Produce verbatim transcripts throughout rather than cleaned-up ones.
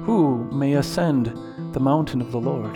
Who may ascend the mountain of the Lord?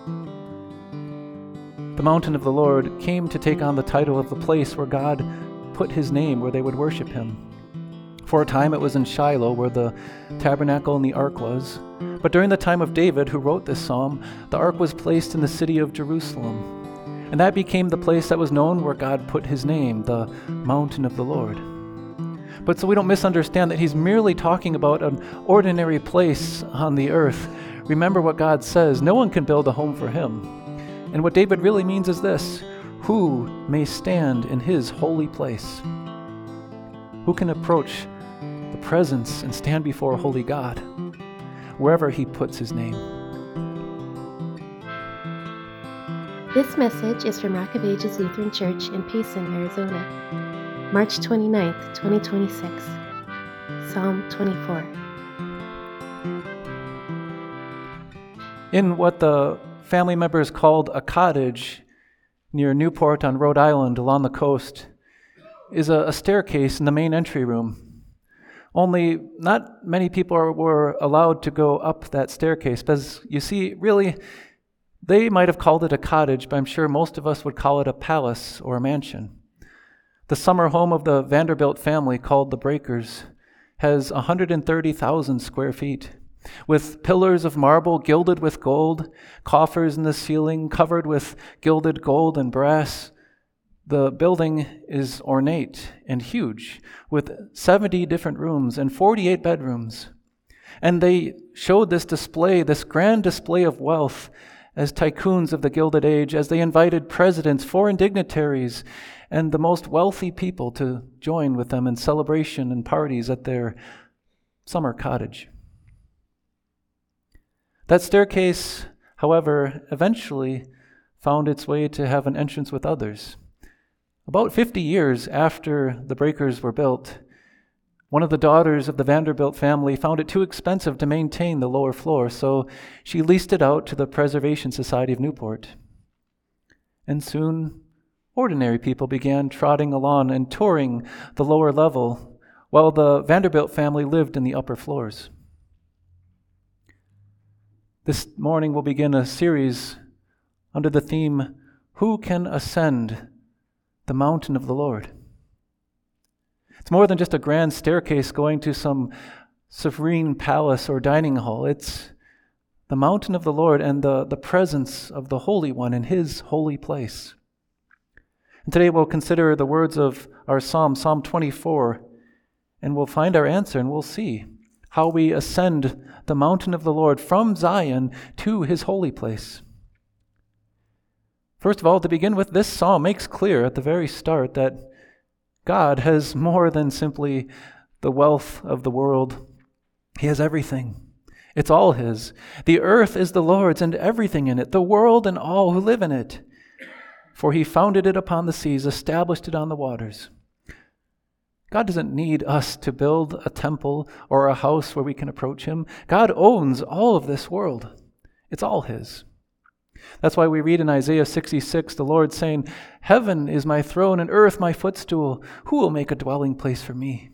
The mountain of the Lord came to take on the title of the place where God put his name, where they would worship him. For a time it was in Shiloh, where the tabernacle and the ark was. But during the time of David, who wrote this psalm, the ark was placed in the city of Jerusalem. And that became the place that was known where God put his name, the mountain of the Lord. But so we don't misunderstand that he's merely talking about an ordinary place on the earth. Remember what God says, no one can build a home for him. And what David really means is this: who may stand in his holy place? Who can approach the presence and stand before a holy God, wherever he puts his name? This message is from Rock of Ages Lutheran Church in Payson, Arizona, March twenty-ninth, twenty twenty-six. Psalm twenty-four. In what the family members called a cottage near Newport on Rhode Island along the coast is a, a staircase in the main entry room. Only not many people are, were allowed to go up that staircase, because you see, really, they might have called it a cottage, but I'm sure most of us would call it a palace or a mansion. The summer home of the Vanderbilt family, called the Breakers, has one hundred thirty thousand square feet, with pillars of marble gilded with gold, coffers in the ceiling covered with gilded gold and brass. The building is ornate and huge, with seventy different rooms and forty-eight bedrooms. And they showed this display, this grand display of wealth, as tycoons of the Gilded Age, as they invited presidents, foreign dignitaries, and the most wealthy people to join with them in celebration and parties at their summer cottage. That staircase, however, eventually found its way to have an entrance with others. About fifty years after the Breakers were built, one of the daughters of the Vanderbilt family found it too expensive to maintain the lower floor, so she leased it out to the Preservation Society of Newport. And soon, ordinary people began trotting along and touring the lower level, while the Vanderbilt family lived in the upper floors. This morning we'll begin a series under the theme, Who Can Ascend the Mountain of the Lord? It's more than just a grand staircase going to some serene palace or dining hall. It's the mountain of the Lord and the, the presence of the Holy One in his holy place. And today we'll consider the words of our psalm, Psalm twenty-four, and we'll find our answer, and we'll see how we ascend the mountain of the Lord from Zion to his holy place. First of all, to begin with, this psalm makes clear at the very start that God has more than simply the wealth of the world. He has everything. It's all his. The earth is the Lord's and everything in it, the world and all who live in it. For he founded it upon the seas, established it on the waters. God doesn't need us to build a temple or a house where we can approach him. God owns all of this world. It's all his. That's why we read in Isaiah sixty-six, the Lord saying, "Heaven is my throne and earth my footstool. Who will make a dwelling place for me?"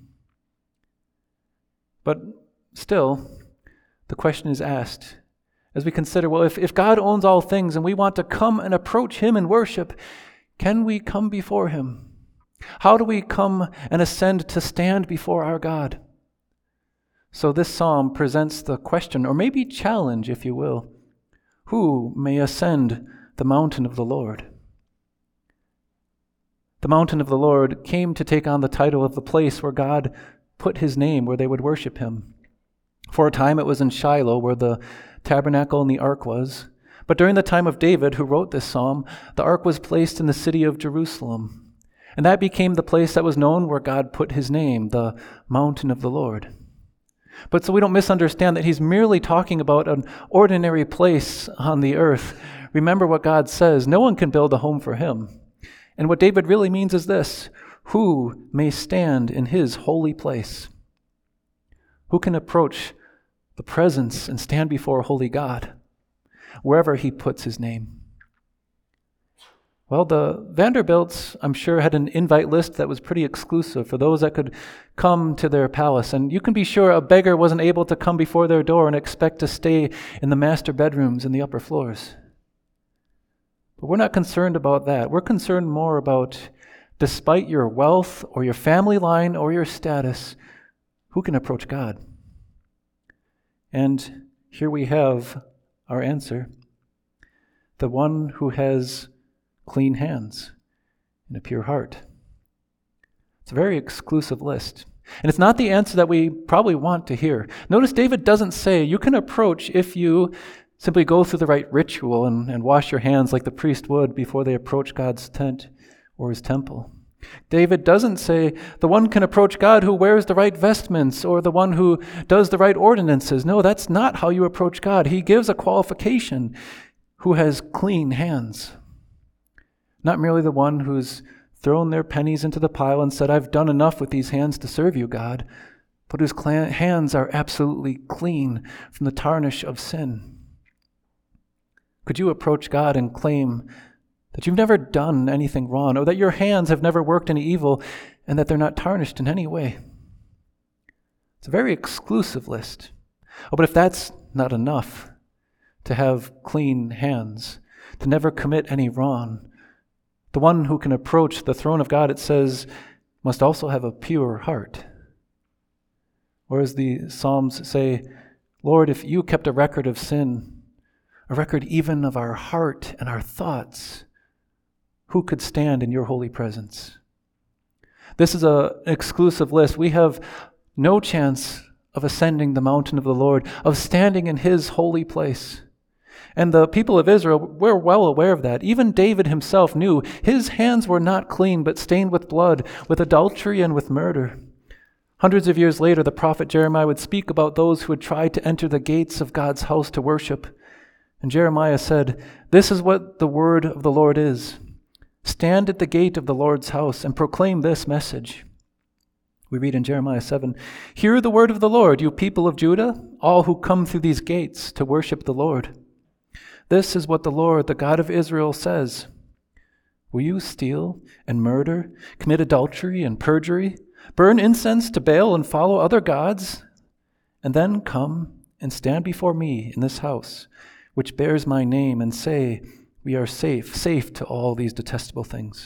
But still, the question is asked as we consider, well, if, if God owns all things and we want to come and approach him in worship, can we come before him? How do we come and ascend to stand before our God? So this psalm presents the question, or maybe challenge, if you will, who may ascend the mountain of the Lord? The mountain of the Lord came to take on the title of the place where God put his name, where they would worship him. For a time it was in Shiloh, where the tabernacle and the ark was. But during the time of David, who wrote this psalm, the ark was placed in the city of Jerusalem. And that became the place that was known where God put his name, the mountain of the Lord. But so we don't misunderstand that he's merely talking about an ordinary place on the earth. Remember what God says, no one can build a home for him. And what David really means is this: who may stand in his holy place? Who can approach the presence and stand before a holy God, wherever he puts his name? Well, the Vanderbilts, I'm sure, had an invite list that was pretty exclusive for those that could come to their palace. And you can be sure a beggar wasn't able to come before their door and expect to stay in the master bedrooms in the upper floors. But we're not concerned about that. We're concerned more about, despite your wealth or your family line or your status, who can approach God? And here we have our answer. The one who has clean hands and a pure heart. It's a very exclusive list. And it's not the answer that we probably want to hear. Notice David doesn't say you can approach if you simply go through the right ritual and, and wash your hands like the priest would before they approach God's tent or his temple. David doesn't say the one can approach God who wears the right vestments or the one who does the right ordinances. No, that's not how you approach God. He gives a qualification: who has clean hands. Not merely the one who's thrown their pennies into the pile and said, I've done enough with these hands to serve you, God, but whose hands are absolutely clean from the tarnish of sin. Could you approach God and claim that you've never done anything wrong, or that your hands have never worked any evil, and that they're not tarnished in any way? It's a very exclusive list. Oh, but if that's not enough, to have clean hands, to never commit any wrong, the one who can approach the throne of God, it says, must also have a pure heart. Or as the Psalms say, Lord, if you kept a record of sin, a record even of our heart and our thoughts, who could stand in your holy presence? This is a, an exclusive list. We have no chance of ascending the mountain of the Lord, of standing in his holy place. And the people of Israel were well aware of that. Even David himself knew his hands were not clean, but stained with blood, with adultery and with murder. Hundreds of years later, the prophet Jeremiah would speak about those who had tried to enter the gates of God's house to worship. And Jeremiah said, this is what the word of the Lord is. Stand at the gate of the Lord's house and proclaim this message. We read in Jeremiah seven, hear the word of the Lord, you people of Judah, all who come through these gates to worship the Lord. This is what the Lord, the God of Israel, says. Will you steal and murder, commit adultery and perjury, burn incense to Baal and follow other gods, and then come and stand before me in this house, which bears my name, and say, we are safe, safe to all these detestable things?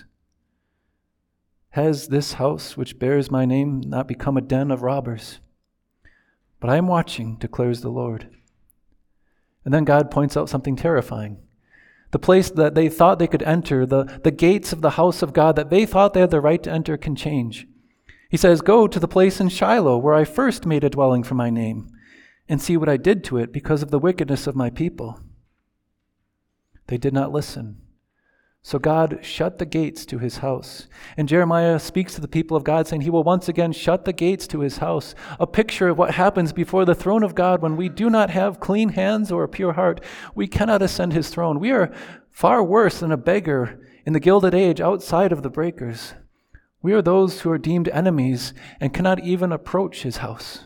Has this house, which bears my name, not become a den of robbers? But I am watching, declares the Lord. And then God points out something terrifying. The place that they thought they could enter, the, the gates of the house of God that they thought they had the right to enter, can change. He says, go to the place in Shiloh where I first made a dwelling for my name, and see what I did to it because of the wickedness of my people. They did not listen. So God shut the gates to his house. And Jeremiah speaks to the people of God, saying he will once again shut the gates to his house. A picture of what happens before the throne of God when we do not have clean hands or a pure heart. We cannot ascend his throne. We are far worse than a beggar in the Gilded Age outside of the breakers. We are those who are deemed enemies and cannot even approach his house.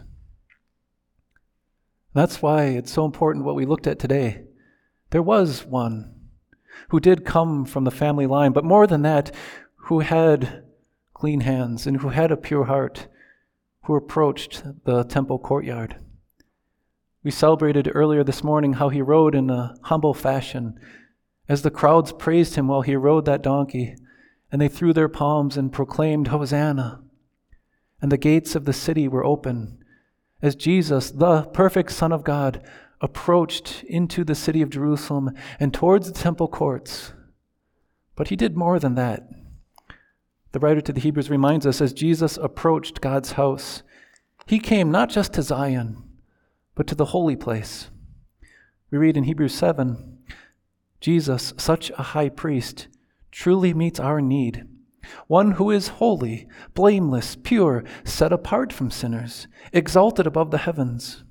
That's why it's so important what we looked at today. There was one who did come from the family line, but more than that, who had clean hands and who had a pure heart, who approached the temple courtyard. We celebrated earlier this morning how he rode in a humble fashion, as the crowds praised him while he rode that donkey, and they threw their palms and proclaimed, Hosanna. And the gates of the city were open, as Jesus, the perfect Son of God, approached into the city of Jerusalem and towards the temple courts. But he did more than that. The writer to the Hebrews reminds us, as Jesus approached God's house, he came not just to Zion, but to the holy place. We read in Hebrews seven, Jesus, such a high priest, truly meets our need, one who is holy, blameless, pure, set apart from sinners, exalted above the heavens.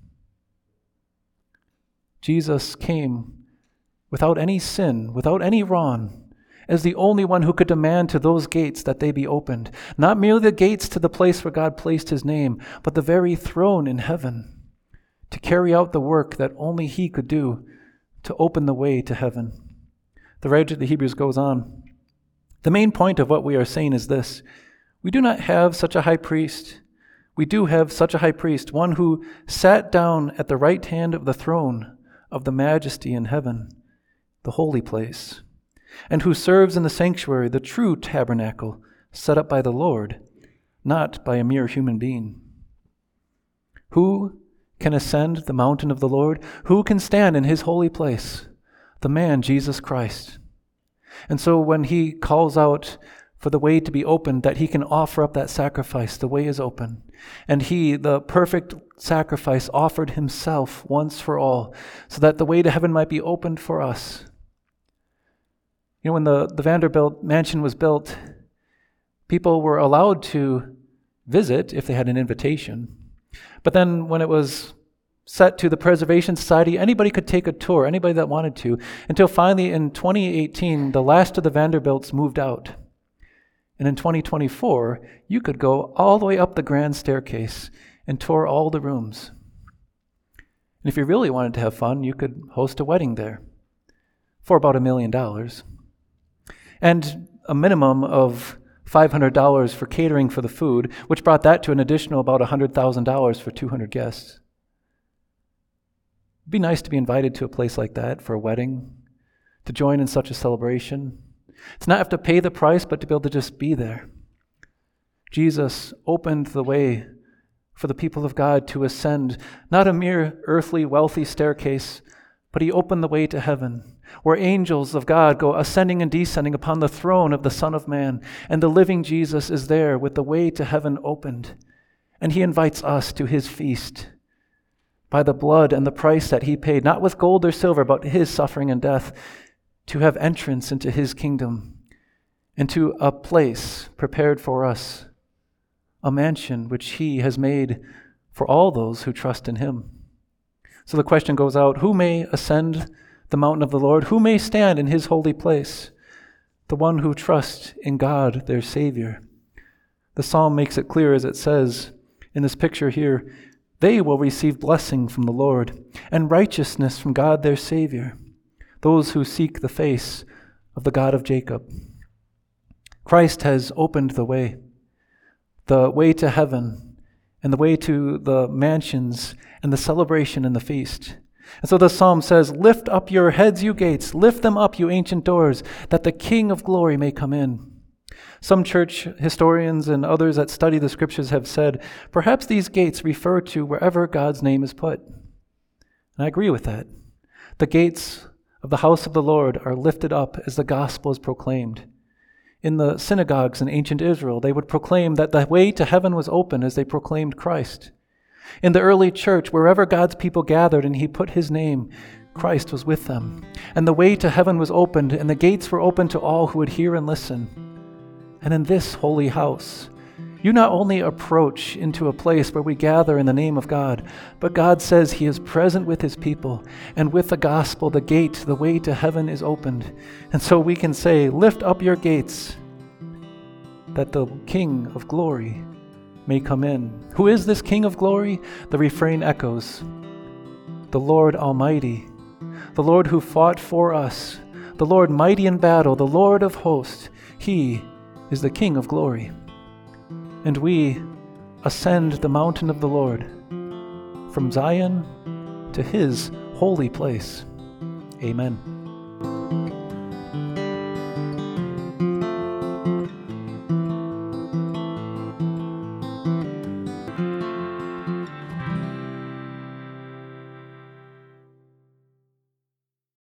Jesus came without any sin, without any wrong, as the only one who could demand to those gates that they be opened. Not merely the gates to the place where God placed his name, but the very throne in heaven, to carry out the work that only he could do, to open the way to heaven. The writer of the Hebrews goes on, The main point of what we are saying is this: we do not have such a high priest. We do have such a high priest, one who sat down at the right hand of the throne of the majesty in heaven, the holy place, and who serves in the sanctuary, the true tabernacle, set up by the Lord, not by a mere human being. Who can ascend the mountain of the Lord? Who can stand in his holy place? The man, Jesus Christ. And so when he calls out for the way to be opened, that he can offer up that sacrifice, the way is open. And he, the perfect sacrifice, offered himself once for all, so that the way to heaven might be opened for us. You know, when the, the Vanderbilt mansion was built, people were allowed to visit if they had an invitation. But then when it was set to the Preservation Society, anybody could take a tour, anybody that wanted to, until finally in twenty eighteen, the last of the Vanderbilts moved out. And in twenty twenty-four, you could go all the way up the grand staircase and tour all the rooms. And if you really wanted to have fun, you could host a wedding there for about a million dollars. And a minimum of five hundred dollars for catering for the food, which brought that to an additional about one hundred thousand dollars for two hundred guests. It'd be nice to be invited to a place like that for a wedding, to join in such a celebration. To not have to pay the price, but to be able to just be there. Jesus opened the way for the people of God to ascend, not a mere earthly, wealthy staircase, but he opened the way to heaven, where angels of God go ascending and descending upon the throne of the Son of Man, and the living Jesus is there with the way to heaven opened. And he invites us to his feast by the blood and the price that he paid, not with gold or silver, but his suffering and death, to have entrance into his kingdom, into a place prepared for us, a mansion which he has made for all those who trust in him. So the question goes out, who may ascend the mountain of the Lord? Who may stand in his holy place? The one who trusts in God, their Savior. The psalm makes it clear, as it says in this picture here, they will receive blessing from the Lord and righteousness from God, their Savior, those who seek the face of the God of Jacob. Christ has opened the way, the way to heaven, and the way to the mansions and the celebration and the feast. And so the psalm says, lift up your heads, you gates, lift them up, you ancient doors, that the King of glory may come in. Some church historians and others that study the scriptures have said, perhaps these gates refer to wherever God's name is put. And I agree with that. The gates of the house of the Lord are lifted up as the gospel is proclaimed. In the synagogues in ancient Israel, they would proclaim that the way to heaven was open as they proclaimed Christ. In the early church, wherever God's people gathered and he put his name, Christ was with them. And the way to heaven was opened, and the gates were opened to all who would hear and listen. And in this holy house, you not only approach into a place where we gather in the name of God, but God says he is present with his people, and with the gospel, the gate, the way to heaven is opened. And so we can say, lift up your gates, that the King of glory may come in. Who is this King of glory? The refrain echoes, the Lord Almighty, the Lord who fought for us, the Lord mighty in battle, the Lord of hosts. He is the King of glory. And we ascend the mountain of the Lord from Zion to his holy place. Amen.